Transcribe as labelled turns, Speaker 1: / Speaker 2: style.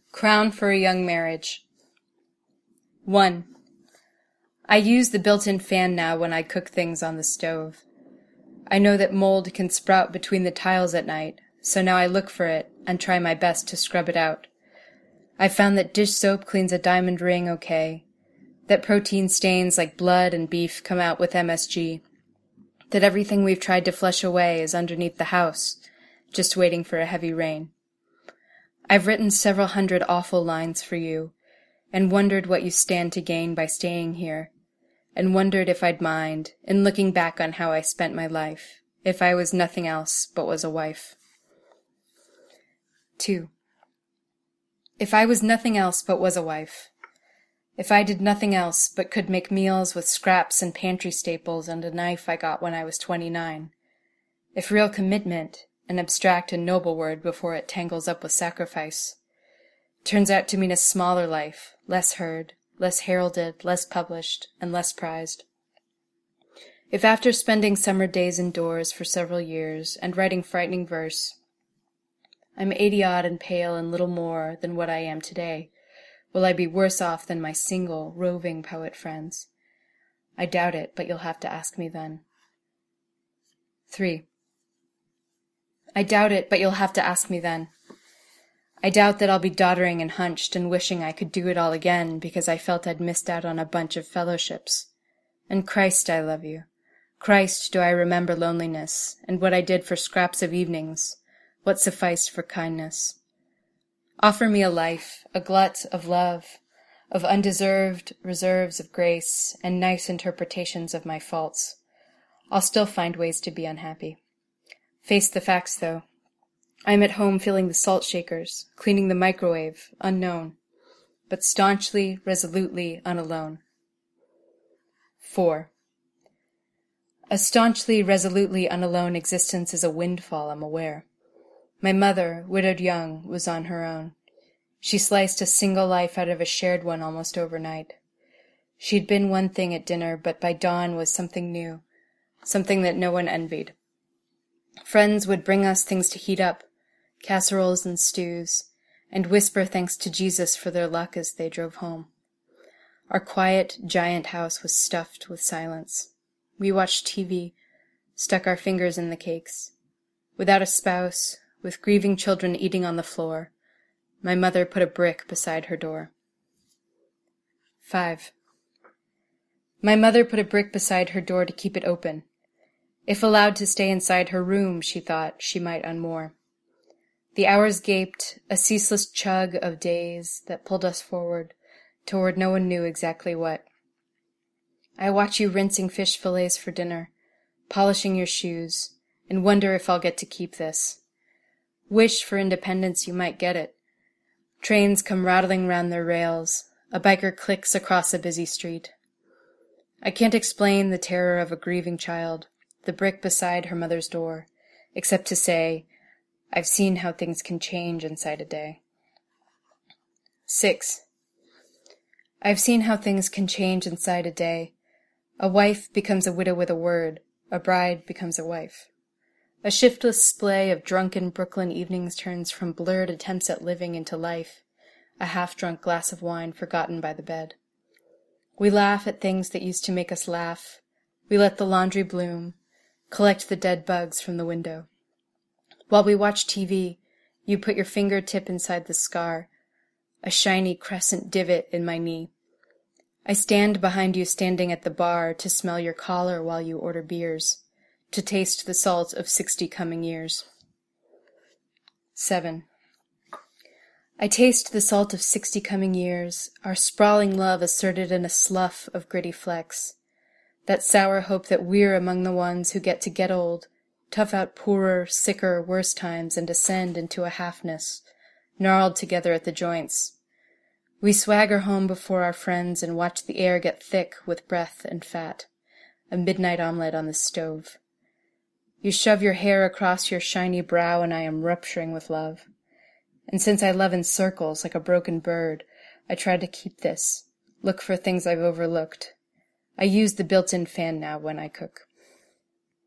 Speaker 1: Crown for a Young Marriage. 1. I use the built-in fan now when I cook things on the stove. I know that mold can sprout between the tiles at night, so now I look for it and try my best to scrub it out. I've found that dish soap cleans a diamond ring okay, that protein stains like blood and beef come out with MSG, that everything we've tried to flush away is underneath the house, just waiting for a heavy rain. I've written several hundred awful lines for you, and wondered what you stand to gain by staying here, and wondered if I'd mind, in looking back on how I spent my life, if I was nothing else but was a wife. 2. If I was nothing else but was a wife, if I did nothing else but could make meals with scraps and pantry staples and a knife I got when I was 29, if real commitment, an abstract and noble word before it tangles up with sacrifice, turns out to mean a smaller life, less heard, less heralded, less published, and less prized. If after spending summer days indoors for several years and writing frightening verse, I'm 80-odd and pale and little more than what I am today, will I be worse off than my single, roving poet friends? I doubt it, but you'll have to ask me then. 3. I doubt it, but you'll have to ask me then. I doubt that I'll be doddering and hunched and wishing I could do it all again because I felt I'd missed out on a bunch of fellowships. And Christ, I love you. Christ, do I remember loneliness, and what I did for scraps of evenings, what sufficed for kindness. Offer me a life, a glut of love, of undeserved reserves of grace, and nice interpretations of my faults. I'll still find ways to be unhappy. Face the facts, though. I'm at home filling the salt shakers, cleaning the microwave, unknown, but staunchly, resolutely unalone. 4. A staunchly, resolutely unalone existence is a windfall, I'm aware. My mother, widowed young, was on her own. She sliced a single life out of a shared one almost overnight. She'd been one thing at dinner, but by dawn was something new, something that no one envied. Friends would bring us things to heat up, casseroles and stews, and whisper thanks to Jesus for their luck as they drove home. Our quiet, giant house was stuffed with silence. We watched TV, stuck our fingers in the cakes. Without a spouse, with grieving children eating on the floor, my mother put a brick beside her door. 5. My mother put a brick beside her door to keep it open. If allowed to stay inside her room, she thought, she might unmoor. The hours gaped, a ceaseless chug of days that pulled us forward, toward no one knew exactly what. I watch you rinsing fish fillets for dinner, polishing your shoes, and wonder if I'll get to keep this. Wish for independence you might get it. Trains come rattling round their rails, a biker clicks across a busy street. I can't explain the terror of a grieving child, the brick beside her mother's door, except to say, I've seen how things can change inside a day. 6. I've seen how things can change inside a day. A wife becomes a widow with a word, a bride becomes a wife. A shiftless splay of drunken Brooklyn evenings turns from blurred attempts at living into life, a half-drunk glass of wine forgotten by the bed. We laugh at things that used to make us laugh. We let the laundry bloom, collect the dead bugs from the window. While we watch TV, you put your fingertip inside the scar, a shiny crescent divot in my knee. I stand behind you standing at the bar to smell your collar while you order beers, to taste the salt of 60 coming years. 7. I taste the salt of 60 coming years, our sprawling love asserted in a slough of gritty flecks, that sour hope that we're among the ones who get old, tough out poorer, sicker, worse times and descend into a halfness, gnarled together at the joints. We swagger home before our friends and watch the air get thick with breath and fat, a midnight omelet on the stove. You shove your hair across your shiny brow and I am rupturing with love. And since I love in circles like a broken bird, I try to keep this, look for things I've overlooked. I use the built-in fan now when I cook.